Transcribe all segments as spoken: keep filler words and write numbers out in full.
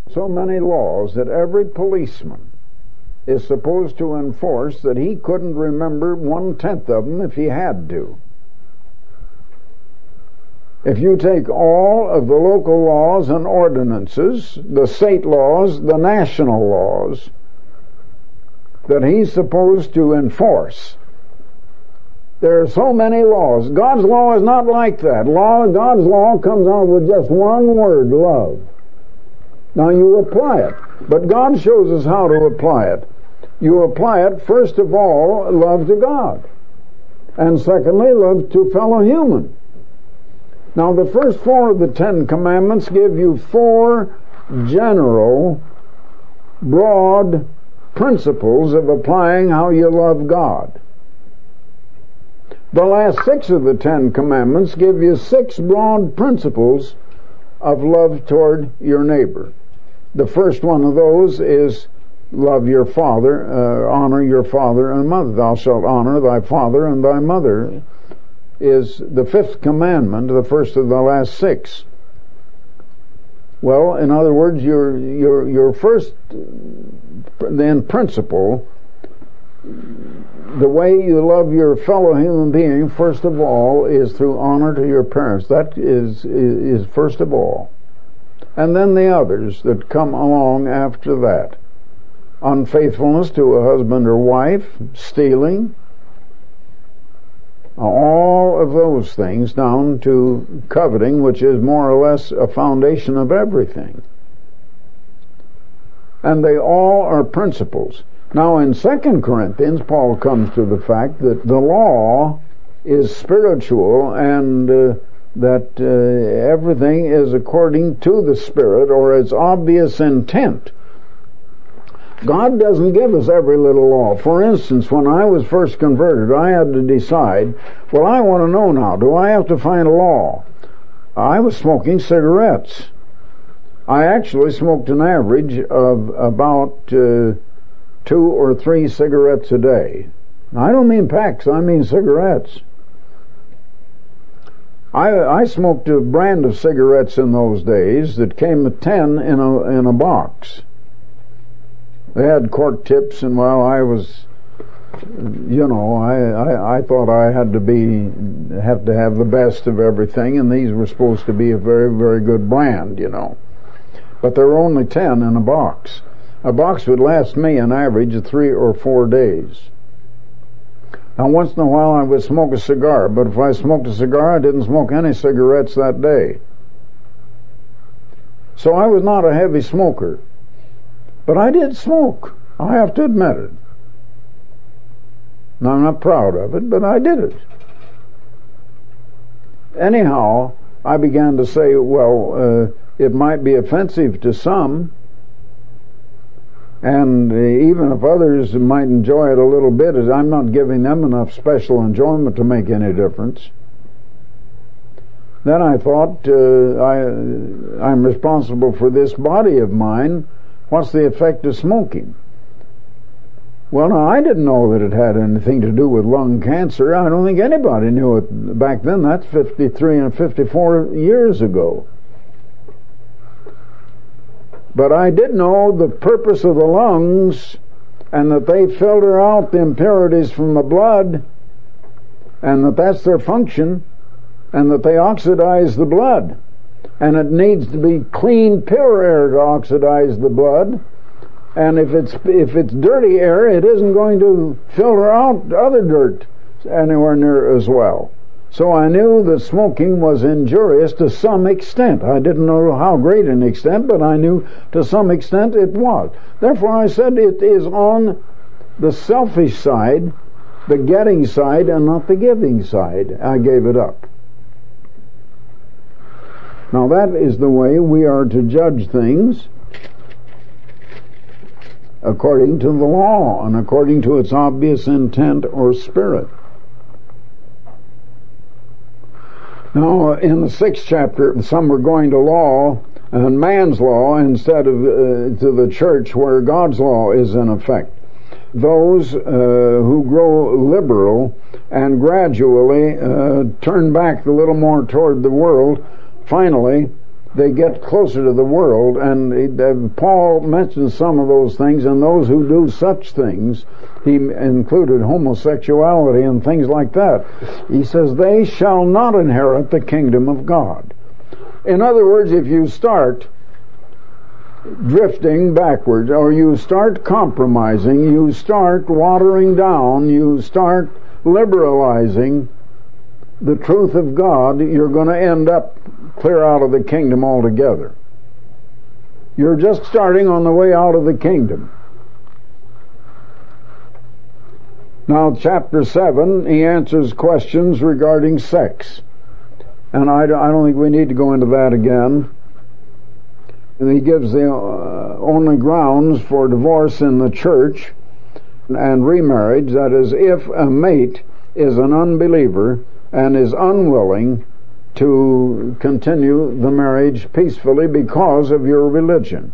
so many laws that every policeman is supposed to enforce that he couldn't remember one-tenth of them if he had to. If you take all of the local laws and ordinances, the state laws, the national laws, that he's supposed to enforce, there are so many laws. God's law is not like that. Law, God's law comes out with just one word, love. Now you apply it, but God shows us how to apply it. You apply it, first of all, love to God, and secondly, love to fellow human. Now the first four of the Ten Commandments give you four general, broad principles of applying how you love God. The last six of the Ten Commandments give you six broad principles of love toward your neighbor. The first one of those is love your father, uh, honor your father and mother. Thou shalt honor thy father and thy mother is the fifth commandment, the first of the last six. Well, in other words, your your your first then principle, the way you love your fellow human being, first of all, is through honor to your parents. That is is, is first of all. And then the others that come along after that. Unfaithfulness to a husband or wife, stealing, all of those things down to coveting, which is more or less a foundation of everything. And they all are principles. Now in Second Corinthians, Paul comes to the fact that the law is spiritual and uh, that uh, everything is according to the Spirit or its obvious intent. God doesn't give us every little law. For instance, when I was first converted, I had to decide, well, I want to know now, do I have to find a law? I was smoking cigarettes. I actually smoked an average of about uh, two or three cigarettes a day. I don't mean packs, I mean cigarettes. I, I smoked a brand of cigarettes in those days that came with ten in a, in a box. They had cork tips, and well, I was, you know, I, I, I thought I had to be, have to have the best of everything, and these were supposed to be a very, very good brand, you know. But there were only ten in a box. A box would last me an average of three or four days. Now, once in a while I would smoke a cigar, but if I smoked a cigar, I didn't smoke any cigarettes that day. So I was not a heavy smoker. But I did smoke. I have to admit it. Now, I'm not proud of it, but I did it. Anyhow, I began to say, well, uh, it might be offensive to some, and uh, even if others might enjoy it a little bit, I'm not giving them enough special enjoyment to make any difference. Then I thought, uh, I, I'm responsible for this body of mine. What's the effect of smoking? Well, now, I didn't know that it had anything to do with lung cancer. I don't think anybody knew it back then. That's fifty-three and fifty-four years ago. But I did know the purpose of the lungs and that they filter out the impurities from the blood and that that's their function and that they oxidize the blood. And it needs to be clean, pure air to oxidize the blood. And if it's if it's dirty air, it isn't going to filter out other dirt anywhere near as well. So I knew that smoking was injurious to some extent. I didn't know how great an extent, but I knew to some extent it was. Therefore I said it is on the selfish side, the getting side, and not the giving side. I gave it up. Now that is the way we are to judge things, according to the law and according to its obvious intent or spirit. Now in the sixth chapter, some are going to law and man's law instead of uh, to the church where God's law is in effect. Those uh, who grow liberal and gradually uh, turn back a little more toward the world finally they get closer to the world, and uh, Paul mentions some of those things, and those who do such things, he included homosexuality and things like that. He says, they shall not inherit the kingdom of God. In other words, if you start drifting backwards, or you start compromising, you start watering down, you start liberalizing the truth of God, you're going to end up clear out of the kingdom altogether. You're just starting on the way out of the kingdom. Now, chapter seven, he answers questions regarding sex. And I don't think we need to go into that again. And he gives the uh, only grounds for divorce in the church and remarriage. That is, if a mate is an unbeliever and is unwilling to continue the marriage peacefully because of your religion.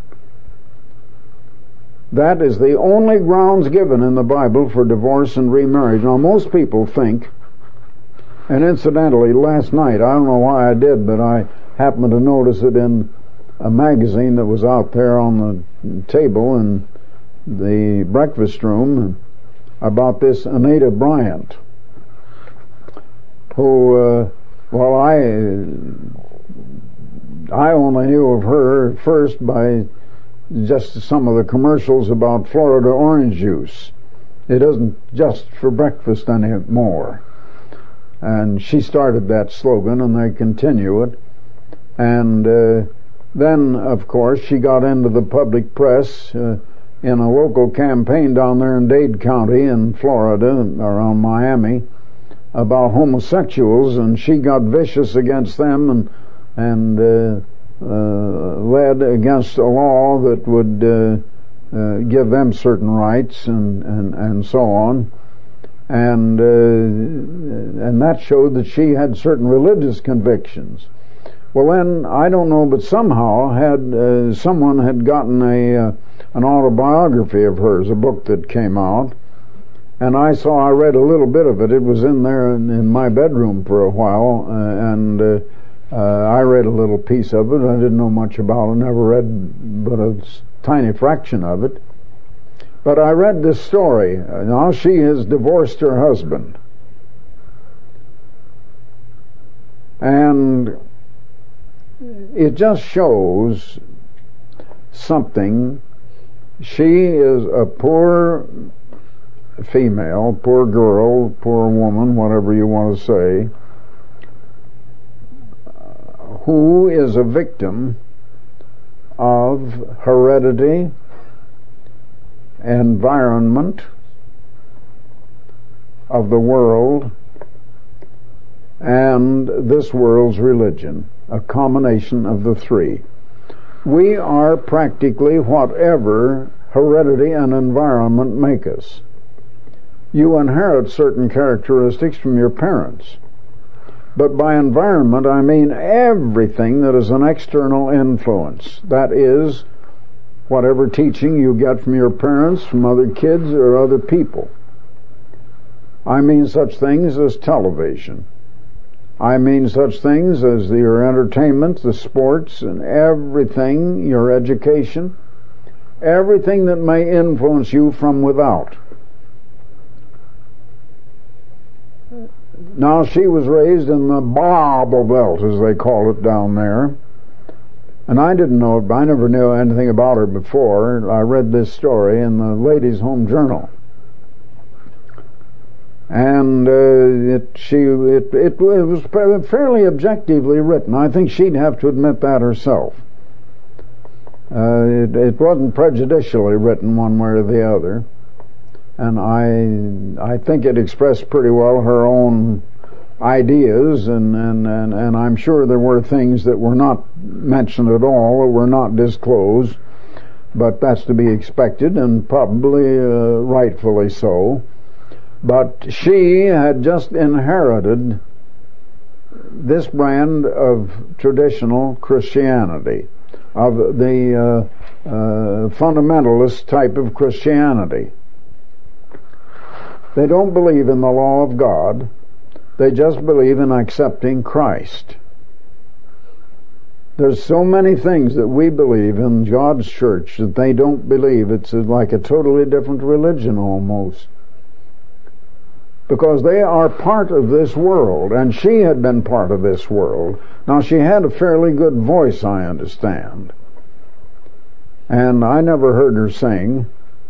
That is the only grounds given in the Bible for divorce and remarriage. Now, most people think, and incidentally, last night, I don't know why I did, but I happened to notice it in a magazine that was out there on the table in the breakfast room about this Anita Bryant, who, uh, well, I, I only knew of her first by just some of the commercials about Florida orange juice. It isn't just for breakfast anymore. And she started that slogan, and they continue it. And uh, then, of course, she got into the public press uh, in a local campaign down there in Dade County in Florida, around Miami, about homosexuals, and she got vicious against them and and uh, uh, led against a law that would uh, uh, give them certain rights and and, and so on. And uh, and that showed that she had certain religious convictions. Well, then, I don't know, but somehow had uh, someone had gotten a uh, an autobiography of hers, a book that came out, and I saw, I read a little bit of it. It was in there in, in my bedroom for a while, uh, and uh, uh, I read a little piece of it. I didn't know much about it, never read but a tiny fraction of it. But I read this story. Now she has divorced her husband. And it just shows something. She is a poor female, poor girl, poor woman, whatever you want to say, who is a victim of heredity, environment, of the world, and this world's religion, a combination of the three. We are practically whatever heredity and environment make us. You inherit certain characteristics from your parents. But by environment, I mean everything that is an external influence. That is, whatever teaching you get from your parents, from other kids, or other people. I mean such things as television. I mean such things as your entertainment, the sports, and everything, your education, everything that may influence you from without. Now, she was raised in the Bible Belt, as they call it down there. And I didn't know it, but I never knew anything about her before. I read this story in the Ladies' Home Journal. And uh, it, she, it, it, it was fairly objectively written. I think she'd have to admit that herself. Uh, it, it wasn't prejudicially written one way or the other. And I I think it expressed pretty well her own ideas, and, and, and, and I'm sure there were things that were not mentioned at all or were not disclosed, but that's to be expected, and probably uh, rightfully so. But she had just inherited this brand of traditional Christianity, of the uh, uh, fundamentalist type of Christianity. They don't believe in the law of God. They just believe in accepting Christ. There's so many things that we believe in God's church that they don't believe. It's like a totally different religion almost. Because they are part of this world, and she had been part of this world. Now, she had a fairly good voice, I understand. And I never heard her sing.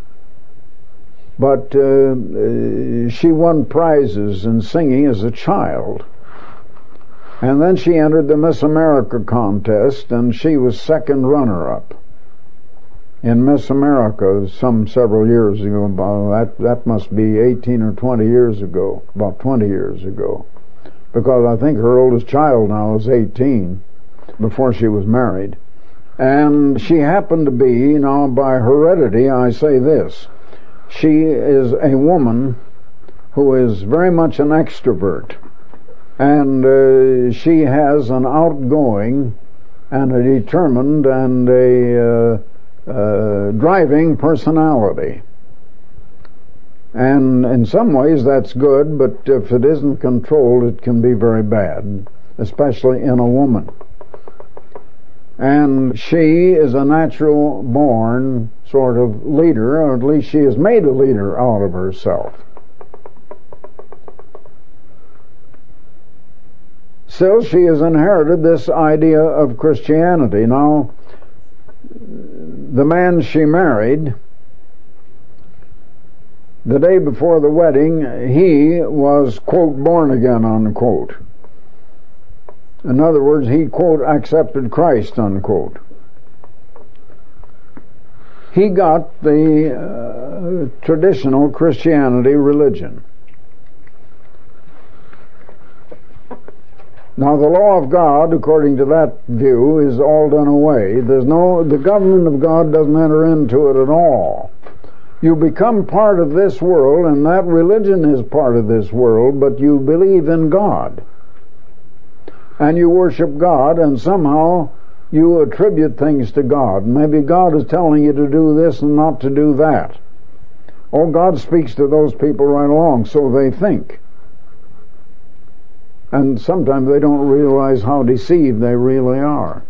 But uh, she won prizes in singing as a child. And then she entered the Miss America contest, and she was second runner-up in Miss America some several years ago. That, that must be eighteen or twenty years ago, about twenty years ago. Because I think her oldest child now is eighteen, before she was married. And she happened to be, now by heredity I say this, she is a woman who is very much an extrovert. And uh, she has an outgoing and a determined and a uh, uh, driving personality. And in some ways that's good, but if it isn't controlled, it can be very bad, especially in a woman. And she is a natural born sort of leader, or at least she has made a leader out of herself. Still, she has inherited this idea of Christianity. Now, the man she married, the day before the wedding, he was, quote, born again, unquote. In other words, he, quote, accepted Christ, unquote. He got the uh, traditional Christianity religion. Now, the law of God, according to that view, is all done away. There's no, the government of God doesn't enter into it at all. You become part of this world, and that religion is part of this world, but you believe in God. And you worship God, and somehow you attribute things to God. Maybe God is telling you to do this and not to do that. Oh, God speaks to those people right along, so they think. And sometimes they don't realize how deceived they really are.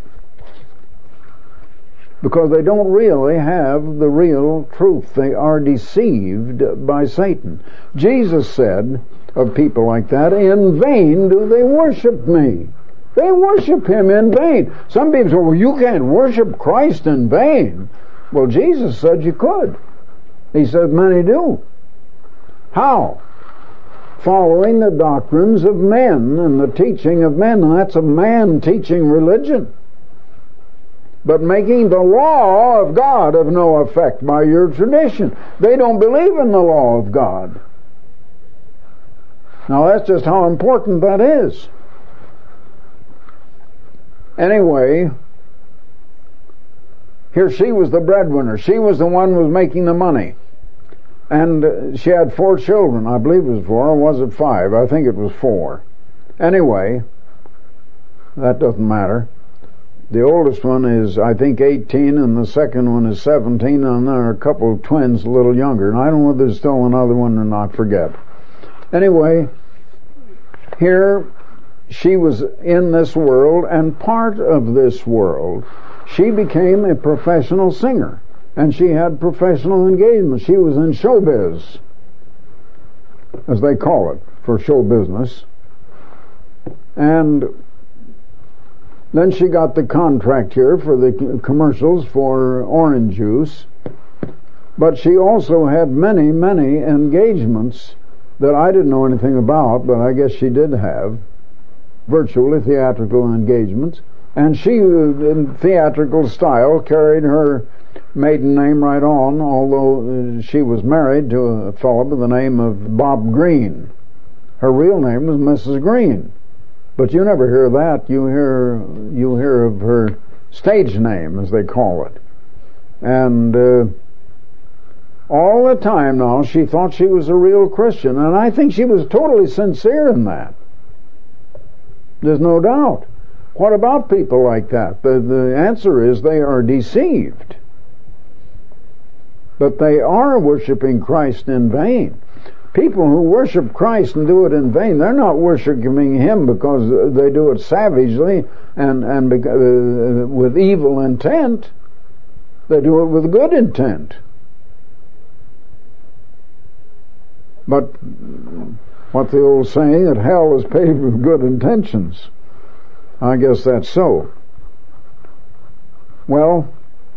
Because they don't really have the real truth. They are deceived by Satan. Jesus said of people like that, in vain do they worship me. They worship him in vain. Some people say, well, you can't worship Christ in vain. Well, Jesus said you could. He said many do. How? Following the doctrines of men and the teaching of men, and that's a man teaching religion. But making the law of God of no effect by your tradition. They don't believe in the law of God. Now that's just how important that is. Anyway, here she was the breadwinner. She was the one who was making the money. And she had four children. I believe it was four, or was it five? I think it was four. Anyway, that doesn't matter. The oldest one is, I think, eighteen, and the second one is seventeen, and there are a couple of twins a little younger. And I don't know if there's still another one or not, forget. Anyway, here she was in this world, and part of this world. She became a professional singer. And she had professional engagement. She was in showbiz, as they call it, for show business. And then she got the contract here for the commercials for orange juice. But she also had many, many engagements that I didn't know anything about, but I guess she did have. Virtually theatrical engagements. And she, in theatrical style, carried her maiden name right on, although she was married to a fellow by the name of Bob Green. Her real name was Missus Green. But you never hear that. You hear you hear of her stage name, as they call it. And uh, all the time now, she thought she was a real Christian, and I think she was totally sincere in that. There's no doubt. What about people like that? The, the answer is they are deceived. But they are worshiping Christ in vain. People who worship Christ and do it in vain, they're not worshiping Him because they do it savagely and, and uh, with evil intent. They do it with good intent. But what the old saying, that hell is paved with good intentions. I guess that's so. Well,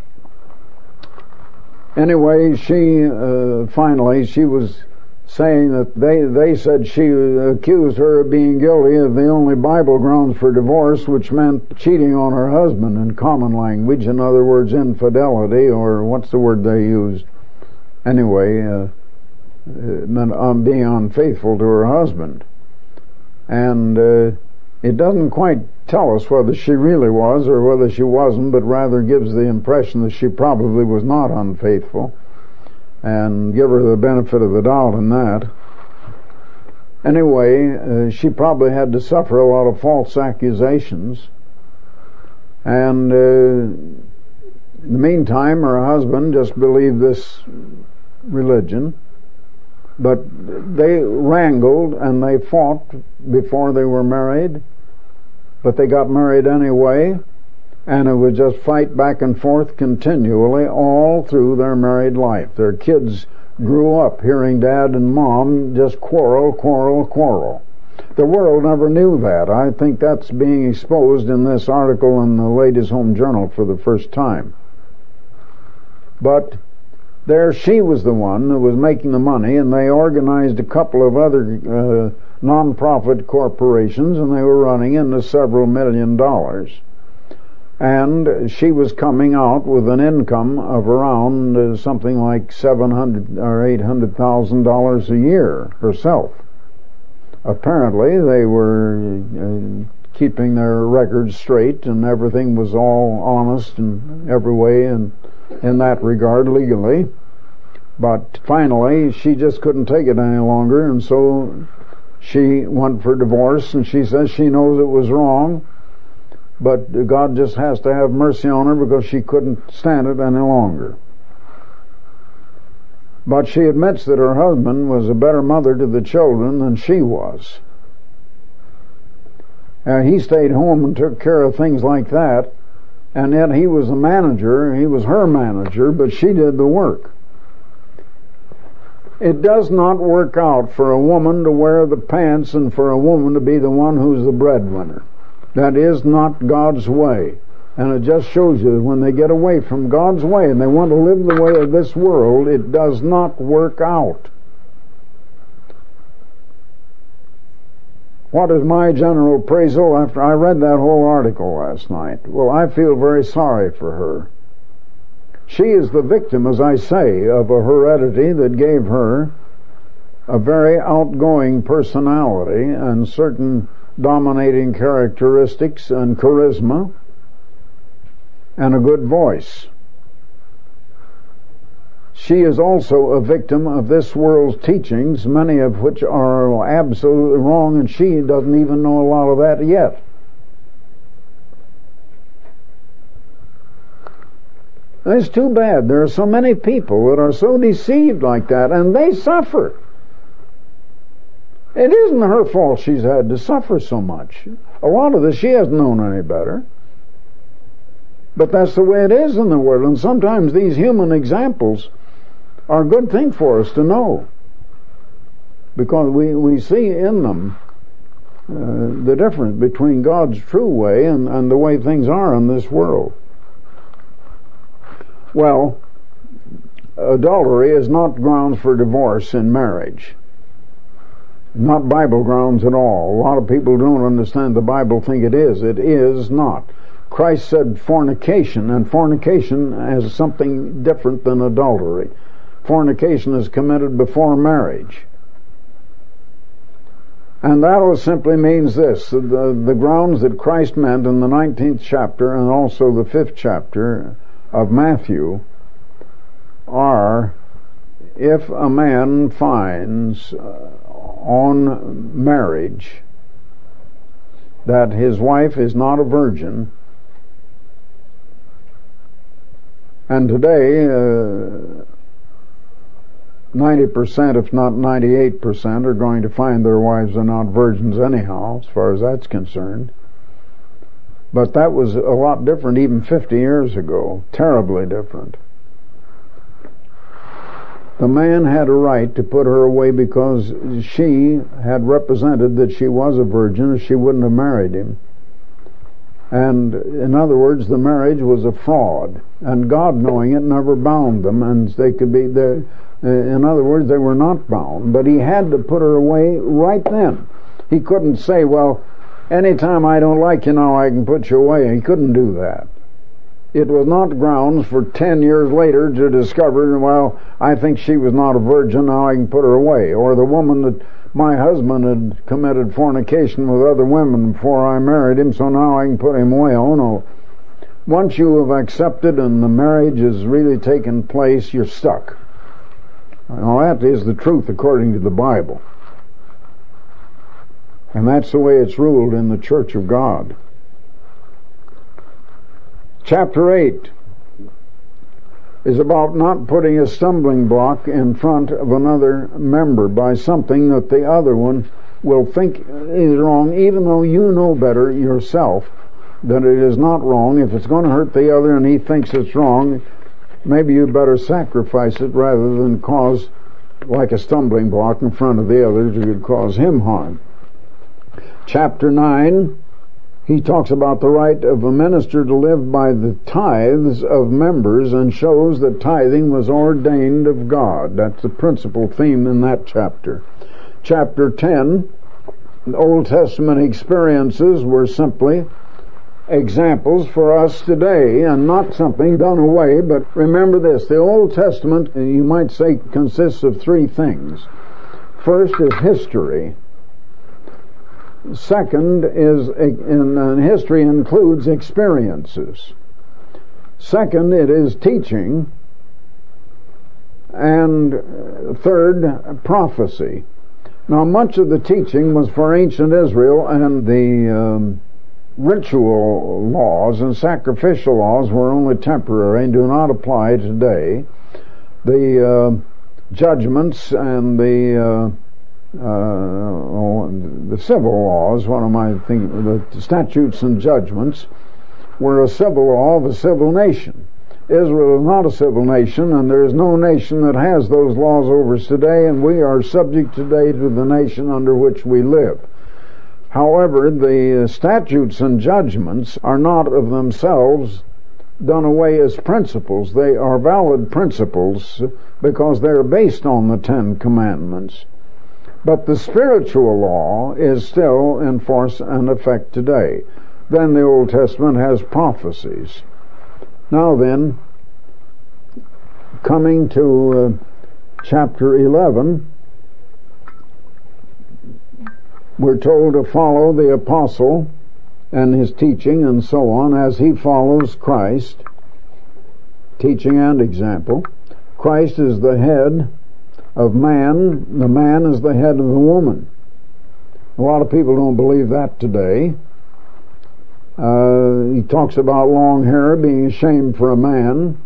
anyway, she, uh, finally, she was saying that they, they said she accused her of being guilty of the only Bible grounds for divorce, which meant cheating on her husband in common language. In other words, infidelity, or what's the word they used? Anyway, uh, it meant um, being unfaithful to her husband. And uh, it doesn't quite tell us whether she really was or whether she wasn't, but rather gives the impression that she probably was not unfaithful, and give her the benefit of the doubt in that. Anyway, uh, she probably had to suffer a lot of false accusations, and uh, in the meantime her husband just believed this religion, but they wrangled and they fought before they were married, but they got married anyway, and it was just fight back and forth continually all through their married life. Their kids grew up hearing dad and mom just quarrel, quarrel, quarrel. The world never knew that. I think that's being exposed in this article in the Ladies' Home Journal for the first time. But there she was the one who was making the money, and they organized a couple of other uh, non-profit corporations, and they were running into several million dollars. And she was coming out with an income of around uh, something like seven hundred or eight hundred thousand dollars a year herself. Apparently, they were uh, keeping their records straight, and everything was all honest in every way, and in that regard legally. But finally, she just couldn't take it any longer, and so she went for divorce. And she says she knows it was wrong, but God just has to have mercy on her because she couldn't stand it any longer. But she admits that her husband was a better mother to the children than she was. And he stayed home and took care of things like that, and yet he was a manager, he was her manager, but she did the work. It does not work out for a woman to wear the pants and for a woman to be the one who's the breadwinner. That is not God's way. And it just shows you that when they get away from God's way and they want to live the way of this world, it does not work out. What is my general appraisal after I read that whole article last night? Well, I feel very sorry for her. She is the victim, as I say, of a heredity that gave her a very outgoing personality and certain dominating characteristics and charisma and a good voice. She is also a victim of this world's teachings, many of which are absolutely wrong, and she doesn't even know a lot of that yet. It's too bad. There are so many people that are so deceived like that, and they suffer. It isn't her fault she's had to suffer so much. A lot of this she hasn't known any better. But that's the way it is in the world, and sometimes these human examples are a good thing for us to know, because we, we see in them uh, the difference between God's true way and, and the way things are in this world. Well, adultery is not grounds for divorce in marriage. Not Bible grounds at all. A lot of people don't understand the Bible, think it is. It is not. Christ said fornication, and fornication is something different than adultery. Fornication is committed before marriage. And that simply means this, the, the grounds that Christ meant in the nineteenth chapter and also the fifth chapter of Matthew are, if a man finds uh, on marriage that his wife is not a virgin, and today uh, ninety percent, if not ninety-eight percent, are going to find their wives are not virgins anyhow, as far as that's concerned. But that was a lot different even fifty years ago. Terribly different. The man had a right to put her away because she had represented that she was a virgin, or she wouldn't have married him. And in other words, the marriage was a fraud. And God, knowing it, never bound them, and they could be there. In other words, they were not bound. But he had to put her away right then. He couldn't say, well, anytime I don't like you now, I can put you away. He couldn't do that. It was not grounds for ten years later to discover, well, I think she was not a virgin, now I can put her away. Or the woman that my husband had committed fornication with other women before I married him, so now I can put him away. Oh no. Once you have accepted and the marriage has really taken place, you're stuck. Now that is the truth according to the Bible. And that's the way it's ruled in the Church of God. Chapter eight is about not putting a stumbling block in front of another member by something that the other one will think is wrong, even though you know better yourself that it is not wrong. If it's going to hurt the other and he thinks it's wrong, maybe you better sacrifice it rather than cause, like a stumbling block in front of the others, it could cause him harm. Chapter nine, he talks about the right of a minister to live by the tithes of members and shows that tithing was ordained of God. That's the principal theme in that chapter. Chapter ten, the Old Testament experiences were simply examples for us today and not something done away. But remember this, the Old Testament, you might say, consists of three things. First is history. Second is, in history includes experiences. Second, it is teaching. And third, prophecy. Now, much of the teaching was for ancient Israel, and the um, ritual laws and sacrificial laws were only temporary and do not apply today. The uh, judgments and the uh, Uh, the civil laws, what am I thinking, the statutes and judgments were a civil law of a civil nation. Israel is not a civil nation, and there is no nation that has those laws over us today, and we are subject today to the nation under which we live. However, the statutes and judgments are not of themselves done away as principles. They are valid principles because they are based on the Ten Commandments. But the spiritual law is still in force and effect today. Then the Old Testament has prophecies. Now then, coming to uh, chapter eleven, we're told to follow the apostle and his teaching and so on as he follows Christ, teaching and example. Christ is the head of man, the man is the head of the woman. A lot of people don't believe that today. Uh, he talks about long hair being a shame for a man,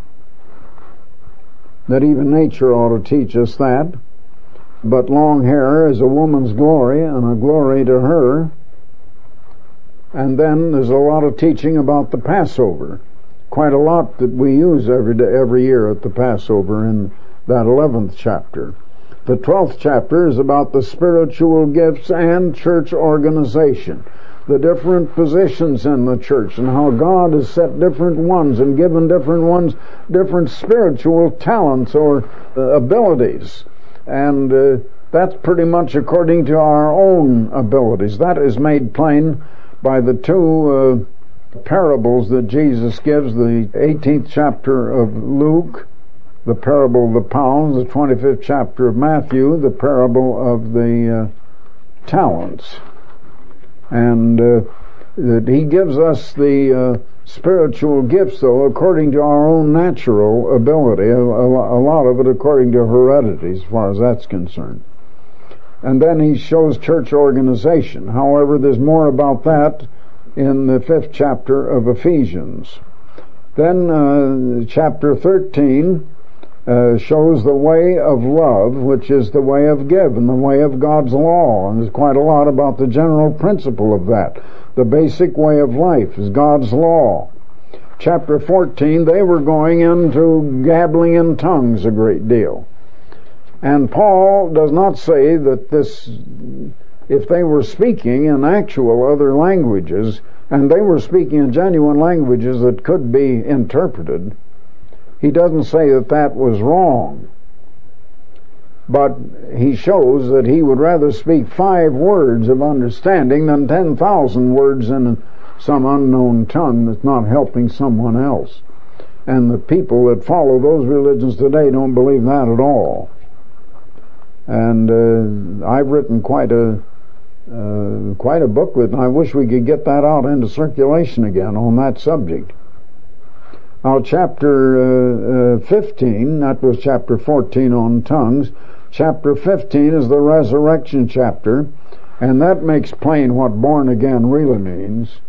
that even nature ought to teach us that. But long hair is a woman's glory and a glory to her. And then there's a lot of teaching about the Passover. Quite a lot that we use every day, every year at the Passover in that eleventh chapter. The twelfth chapter is about the spiritual gifts and church organization, the different positions in the church, and how God has set different ones and given different ones different spiritual talents or uh, abilities. And uh, that's pretty much according to our own abilities. That is made plain by the two uh, parables that Jesus gives, the eighteenth chapter of Luke, the parable of the pounds, the twenty-fifth chapter of Matthew, the parable of the uh, talents. And uh, that he gives us the uh, spiritual gifts, though, according to our own natural ability, a, a, a lot of it according to heredity, as far as that's concerned. And then he shows church organization. However, there's more about that in the fifth chapter of Ephesians. Then uh, chapter thirteen uh, shows the way of love, which is the way of give and the way of God's law. And there's quite a lot about the general principle of that. The basic way of life is God's law. Chapter fourteen, they were going into gabbling in tongues a great deal. And Paul does not say that this, if they were speaking in actual other languages, and they were speaking in genuine languages that could be interpreted, he doesn't say that that was wrong. But he shows that he would rather speak five words of understanding than ten thousand words in some unknown tongue that's not helping someone else. And the people that follow those religions today don't believe that at all. And uh, I've written quite a uh, quite a booklet, and I wish we could get that out into circulation again on that subject. Now, chapter uh, uh, fifteen, that was chapter fourteen on tongues. Chapter fifteen is the resurrection chapter, and that makes plain what born again really means.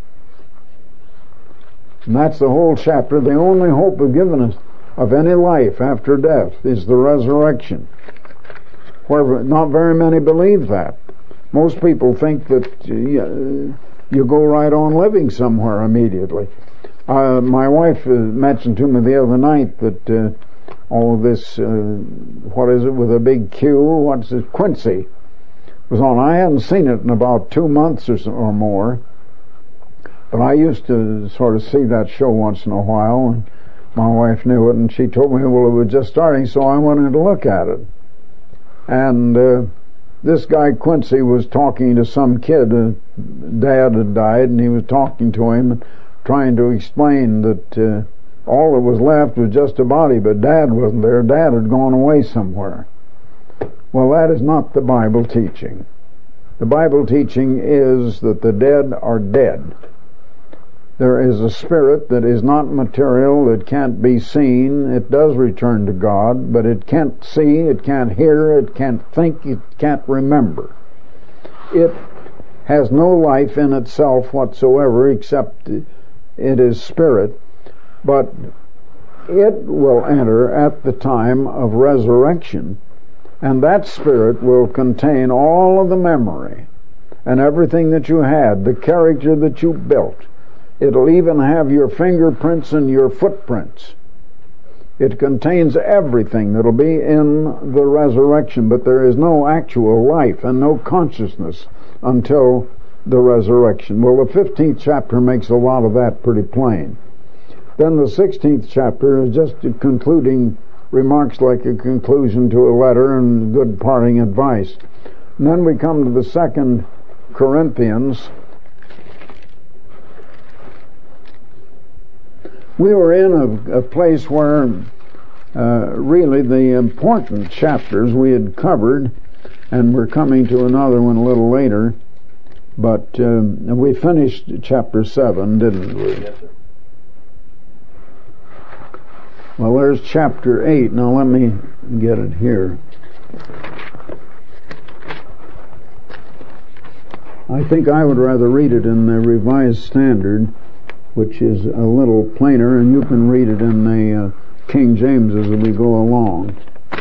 And that's the whole chapter. The only hope of giving us of any life after death is the resurrection. Where not very many believe that. Most people think that uh, you go right on living somewhere immediately. Uh, my wife uh, mentioned to me the other night that uh, all of this, uh, what is it with a big Q, what's it, Quincy, was on. I hadn't seen it in about two months or, so, or more, but I used to sort of see that show once in a while, and my wife knew it, and she told me, well, it was just starting, so I went in to look at it. And uh, this guy Quincy was talking to some kid. Uh, Dad had died, and he was talking to him and trying to explain that uh, all that was left was just a body, but Dad wasn't there. Dad had gone away somewhere. Well, that is not the Bible teaching. The Bible teaching is that the dead are dead. There is a spirit that is not material, that can't be seen. It does return to God, but it can't see, it can't hear, it can't think, it can't remember. It has no life in itself whatsoever, except it is spirit, but it will enter at the time of resurrection, and that spirit will contain all of the memory and everything that you had, the character that you built. It'll even have your fingerprints and your footprints. It contains everything that'll be in the resurrection, but there is no actual life and no consciousness until the resurrection. Well, the fifteenth chapter makes a lot of that pretty plain. Then the sixteenth chapter is just concluding remarks, like a conclusion to a letter and good parting advice. And then we come to the Second Corinthians. We were in a, a place where uh, really the important chapters we had covered, and we're coming to another one a little later, but um, we finished chapter seven, didn't we? Yes, sir. Well, there's chapter eight. Now let me get it here. I think I would rather read it in the Revised Standard, which is a little plainer, and you can read it in the uh, King James as we go along.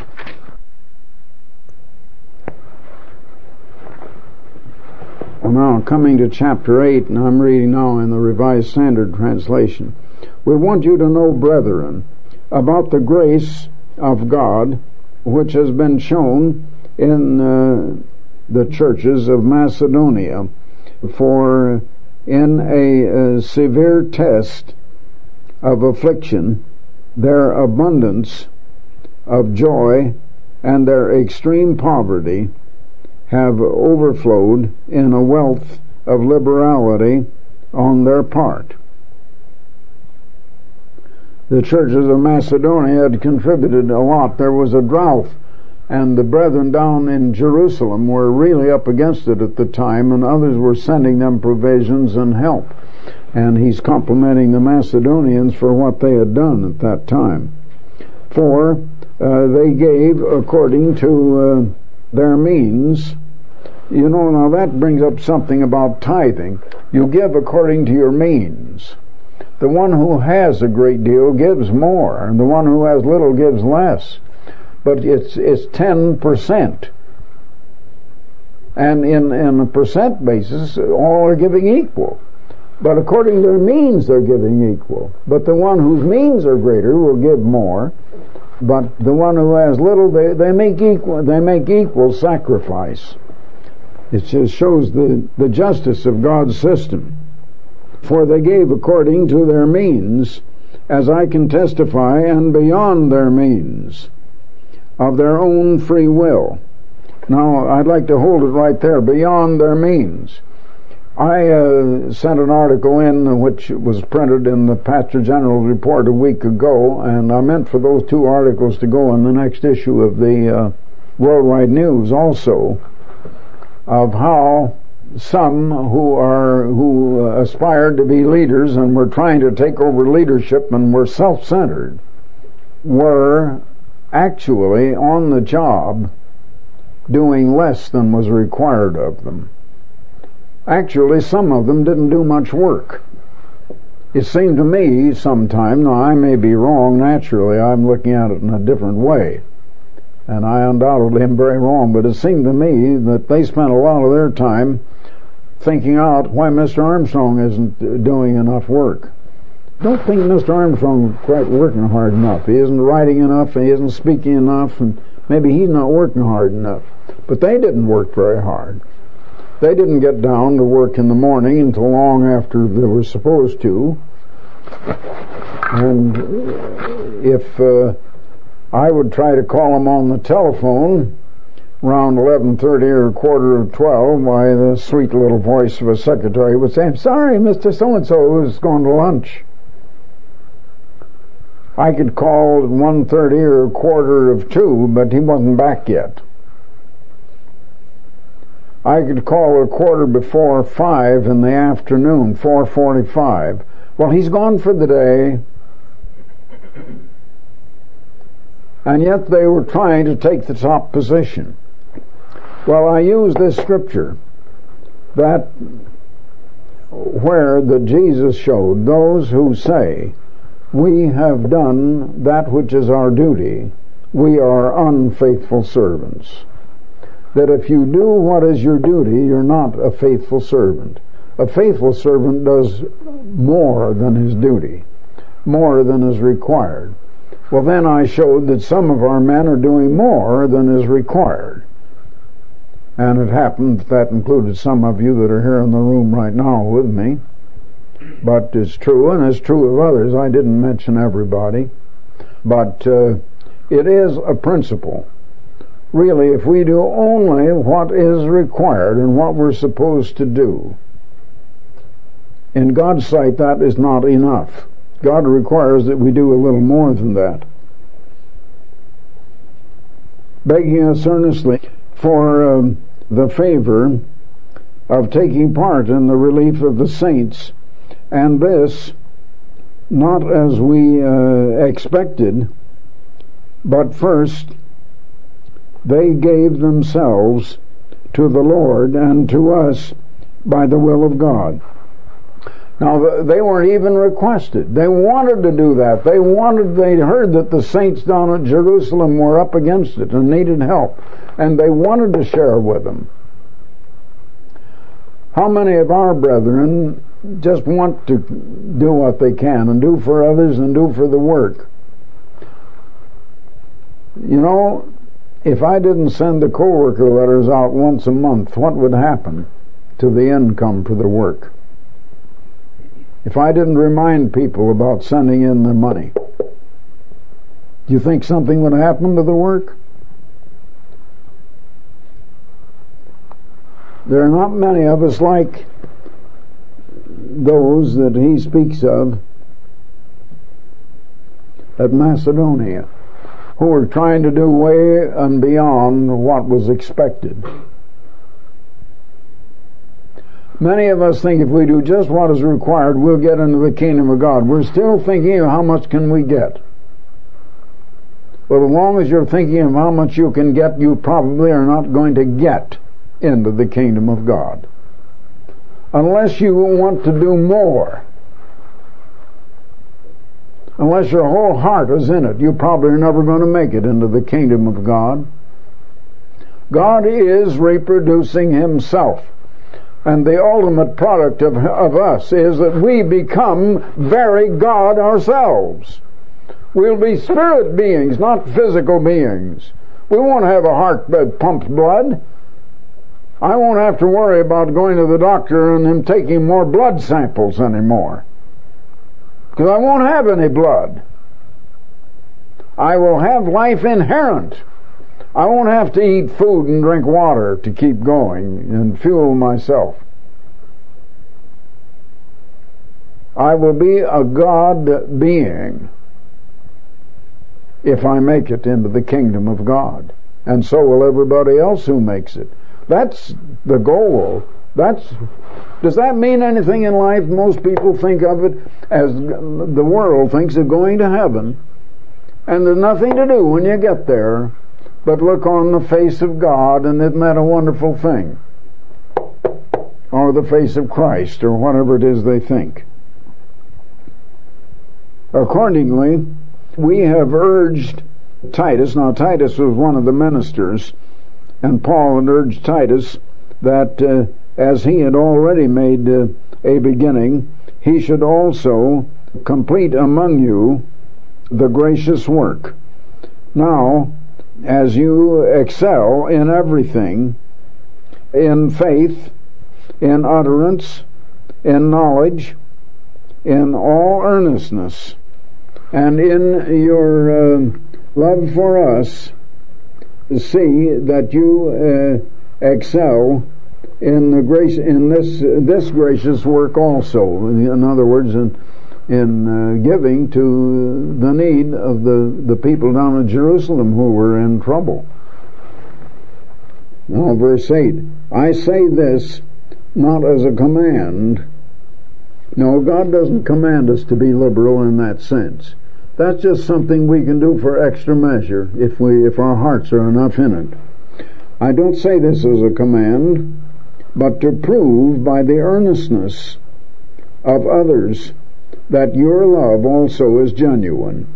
Well, now, coming to chapter eight, and I'm reading now in the Revised Standard Translation. We want you to know, brethren, about the grace of God which has been shown in uh, the churches of Macedonia, for in a, a severe test of affliction, their abundance of joy and their extreme poverty have overflowed in a wealth of liberality on their part. The churches of Macedonia had contributed a lot. There was a drought, and the brethren down in Jerusalem were really up against it at the time, and others were sending them provisions and help. And he's complimenting the Macedonians for what they had done at that time. For uh, they gave according to uh, their means. You know, now that brings up something about tithing. You give according to your means. The one who has a great deal gives more, and the one who has little gives less. But it's it's ten percent. And in, in a percent basis, all are giving equal. But according to their means, they're giving equal. But the one whose means are greater will give more. But the one who has little, they, they make equal they make equal sacrifice. It just shows the, the justice of God's system. For they gave according to their means, as I can testify, and beyond their means, of their own free will. Now, I'd like to hold it right there, beyond their means. I uh, sent an article in which was printed in the Pastor General's report a week ago, and I meant for those two articles to go in the next issue of the uh, Worldwide News also, of how some who are who uh, aspired to be leaders and were trying to take over leadership and were self-centered were actually on the job doing less than was required of them. Actually, some of them didn't do much work. It seemed to me sometime, now I may be wrong, naturally I'm looking at it in a different way, and I undoubtedly am very wrong, but it seemed to me that they spent a lot of their time thinking out why Mister Armstrong isn't doing enough work. Don't think Mister Armstrong is quite working hard enough. He isn't writing enough, he isn't speaking enough, and maybe he's not working hard enough. But they didn't work very hard. They didn't get down to work in the morning until long after they were supposed to. And if uh, I would try to call them on the telephone around eleven thirty or a quarter of twelve, why the sweet little voice of a secretary would say, "I'm sorry, Mister So-and-so is going to lunch." I could call at one thirty or a quarter of two, but he wasn't back yet. I could call a quarter before five in the afternoon, four forty-five. Well, he's gone for the day. And yet they were trying to take the top position. Well, I use this scripture that where that Jesus showed those who say, "We have done that which is our duty, we are unfaithful servants." That if you do what is your duty, you're not a faithful servant. A faithful servant does more than his duty, more than is required. Well, then I showed that some of our men are doing more than is required. And it happened that included some of you that are here in the room right now with me. But it's true, and it's true of others. I didn't mention everybody. But uh, it is a principle. Really, if we do only what is required and what we're supposed to do, in God's sight that is not enough. God requires that we do a little more than that. Begging us earnestly for um, the favor of taking part in the relief of the saints, and this not as we uh, expected, but first they gave themselves to the Lord and to us by the will of God. Now, they weren't even requested. They wanted to do that. They wanted, they heard that the saints down at Jerusalem were up against it and needed help, and they wanted to share with them. How many of our brethren just want to do what they can and do for others and do for the work? You know, if I didn't send the co-worker letters out once a month, what would happen to the income for the work? If I didn't remind people about sending in their money, do you think something would happen to the work? There are not many of us like those that he speaks of at Macedonia, who were trying to do way and beyond what was expected. Many of us think if we do just what is required, we'll get into the kingdom of God. We're still thinking of how much can we get. Well, as long as you're thinking of how much you can get, you probably are not going to get into the kingdom of God. Unless you want to do more. unless your whole heart is in it, you probably are never going to make it into the kingdom of God. God is reproducing himself. And the ultimate product of, of us is that we become very God ourselves. We'll be spirit beings, not physical beings. We won't have a heart that pumps blood. I won't have to worry about going to the doctor and him taking more blood samples anymore, because I won't have any blood. I will have life inherent. I won't have to eat food and drink water to keep going and fuel myself. I will be a God being if I make it into the kingdom of God. And so will everybody else who makes it. That's the goal. That's, does that mean anything in life? Most people think of it as the world thinks of going to heaven. And there's nothing to do when you get there but look on the face of God, and isn't that a wonderful thing? Or the face of Christ, or whatever it is they think. Accordingly, we have urged Titus, now Titus was one of the ministers, and Paul had urged Titus that uh, as he had already made uh, a beginning, he should also complete among you the gracious work. Now, as you excel in everything, in faith, in utterance, in knowledge, in all earnestness, and in your uh, love for us, see that you uh, excel in the grace in this this gracious work also. In other words, in in uh, giving to the need of the, the people down in Jerusalem who were in trouble. Now, verse eight, I say this not as a command. No, God doesn't command us to be liberal in that sense. That's just something we can do for extra measure if we if our hearts are enough in it. I don't say this as a command, but to prove by the earnestness of others that your love also is genuine.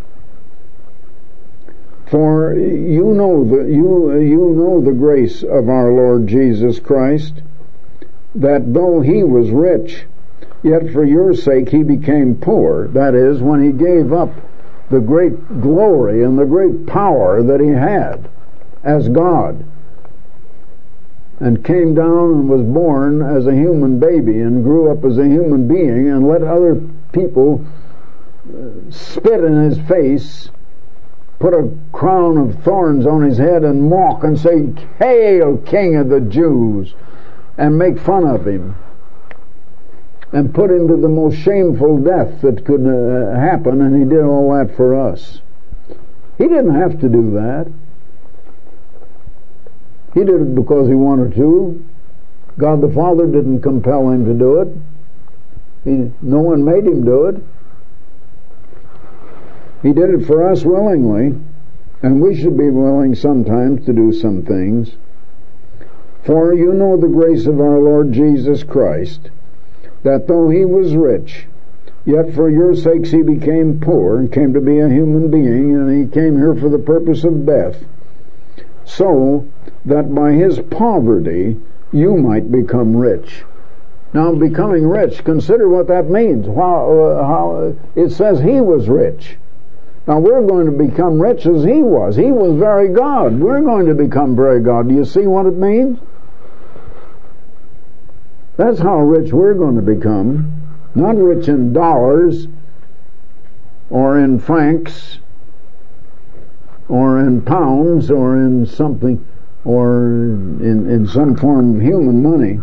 For you know the you you know the grace of our Lord Jesus Christ, that though he was rich, yet for your sake he became poor. That is, when he gave up the great glory and the great power that he had as God, and came down and was born as a human baby and grew up as a human being and let other people spit in his face, put a crown of thorns on his head and mock and say, "Hail, King of the Jews," and make fun of him and put him to the most shameful death that could uh, happen, and he did all that for us. He didn't have to do that. He did it because he wanted to. God the Father didn't compel him to do it. He, no one made him do it. He did it for us willingly, and we should be willing sometimes to do some things. For you know the grace of our Lord Jesus Christ, that though he was rich, yet for your sakes he became poor and came to be a human being, and he came here for the purpose of death, so that by his poverty you might become rich. Now, becoming rich, consider what that means. How, uh, how it says he was rich. Now, we're going to become rich as he was. He was very God. We're going to become very God. Do you see what it means? That's how rich we're going to become. Not rich in dollars or in francs or in pounds or in something or in, in some form of human money.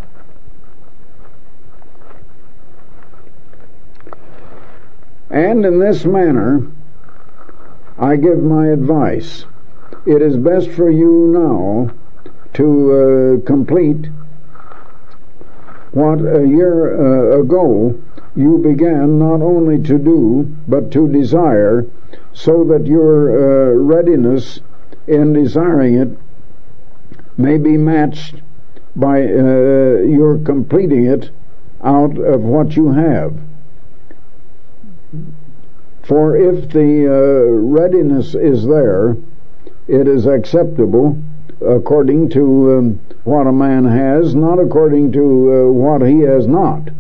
And in this manner I give my advice. It is best for you now to uh, complete what a year uh, ago you began not only to do, but to desire, so that your uh, readiness in desiring it may be matched by uh, your completing it out of what you have. For if the uh, readiness is there, it is acceptable according to um, what a man has, not according to uh, what he has not.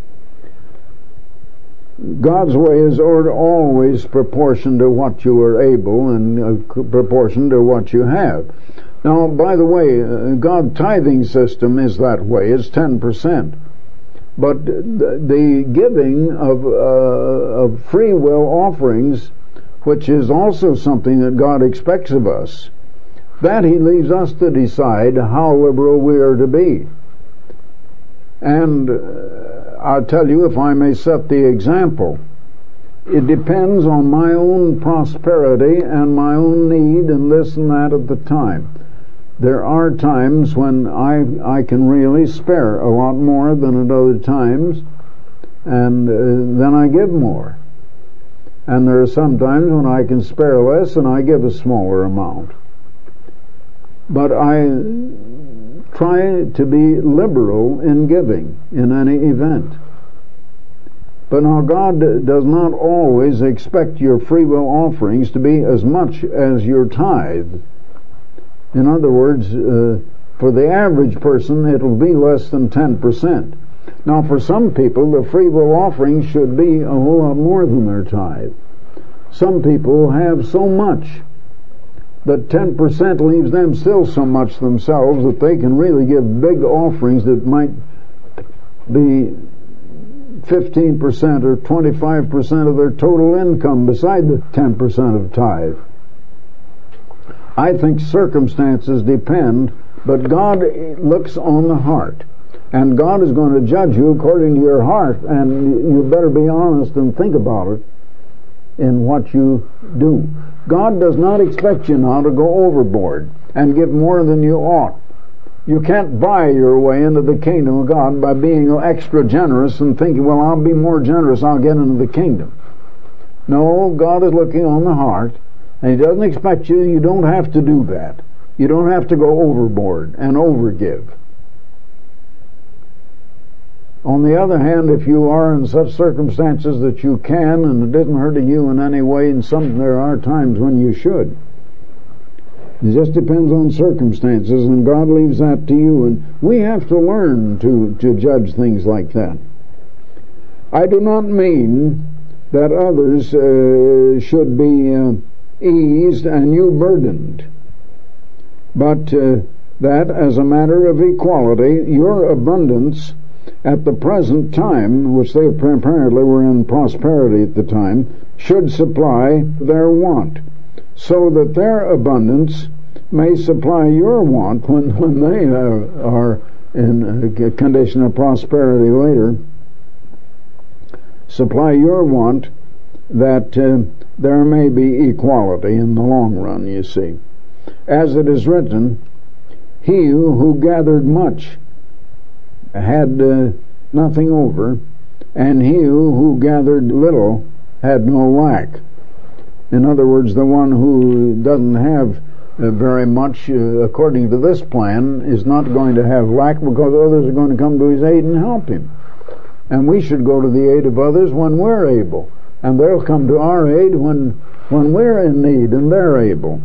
God's way is always proportion to what you are able and uh, proportion to what you have. Now, by the way, uh, God's tithing system is that way. It's ten percent. But the, the giving of, uh, of free will offerings, which is also something that God expects of us, that He leaves us to decide how liberal we are to be. And uh, I'll tell you, if I may set the example, it depends on my own prosperity and my own need and this and that at the time. There are times when I I can really spare a lot more than at other times, and uh, then I give more. And there are some times when I can spare less and I give a smaller amount. But I try to be liberal in giving in any event. But now God does not always expect your free will offerings to be as much as your tithe. In other words, uh, for the average person, it'll be less than ten percent. Now, for some people, the free will offering should be a whole lot more than their tithe. Some people have so much that ten percent leaves them still so much themselves that they can really give big offerings that might be fifteen percent or twenty-five percent of their total income beside the ten percent of tithe. I think circumstances depend, but God looks on the heart. And God is going to judge you according to your heart, and you better be honest and think about it in what you do. God does not expect you now to go overboard and give more than you ought. You can't buy your way into the kingdom of God by being extra generous and thinking, well, I'll be more generous, I'll get into the kingdom. No, God is looking on the heart. And He doesn't expect you, you don't have to do that. You don't have to go overboard and overgive. On the other hand, if you are in such circumstances that you can, and it isn't hurting you in any way, and some there are times when you should. It just depends on circumstances, and God leaves that to you. And we have to learn to, to judge things like that. I do not mean that others uh, should be Uh, eased and you burdened, but uh, that as a matter of equality, your abundance at the present time, which they apparently were in prosperity at the time, should supply their want, so that their abundance may supply your want when, when they uh, are in a condition of prosperity later. Supply your want, that uh, there may be equality in the long run, you see. As it is written, he who gathered much had uh, nothing over, and he who gathered little had no lack. In other words, the one who doesn't have uh, very much, uh, according to this plan, is not going to have lack because others are going to come to his aid and help him. And we should go to the aid of others when we're able. And they'll come to our aid when when we're in need and they're able.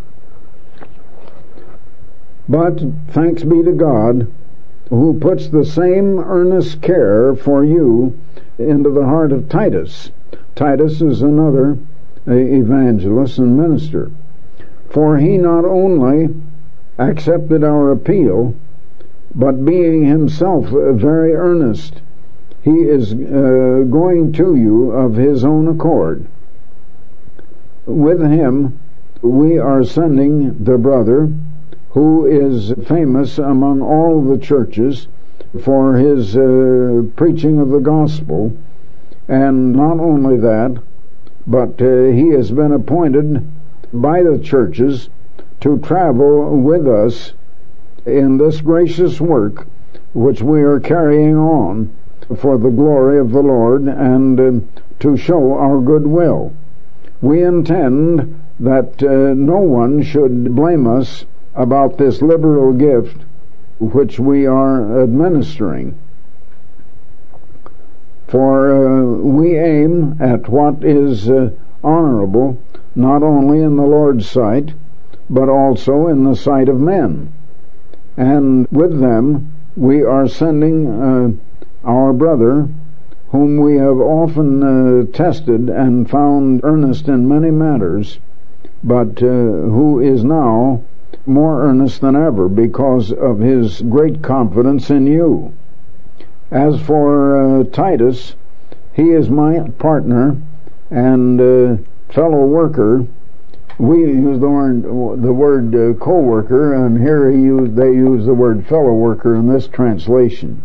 But thanks be to God, who puts the same earnest care for you into the heart of Titus. Titus is another evangelist and minister. For he not only accepted our appeal, but being himself very earnest, he is uh, going to you of his own accord. With him we are sending the brother who is famous among all the churches for his uh, preaching of the gospel. And not only that, but uh, he has been appointed by the churches to travel with us in this gracious work which we are carrying on for the glory of the Lord, and uh, to show our goodwill. We intend that uh, no one should blame us about this liberal gift which we are administering. For uh, we aim at what is uh, honorable, not only in the Lord's sight, but also in the sight of men. And with them we are sending uh, our brother, whom we have often uh, tested and found earnest in many matters, but uh, who is now more earnest than ever because of his great confidence in you. As for uh, Titus, he is my partner and uh, fellow worker. We use the word, the word uh, co-worker, and here he used, they use the word fellow worker in this translation.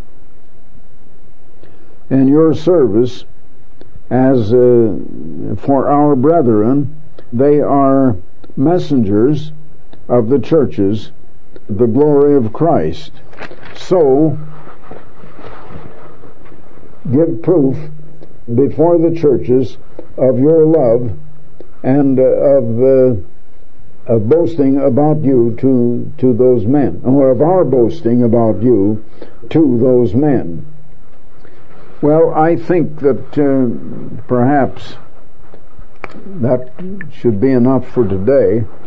In your service, as uh, for our brethren, they are messengers of the churches, the glory of Christ. So, give proof before the churches of your love and uh, of, uh, of boasting about you to, to those men, or of our boasting about you to those men. Well, I think that uh, perhaps that should be enough for today.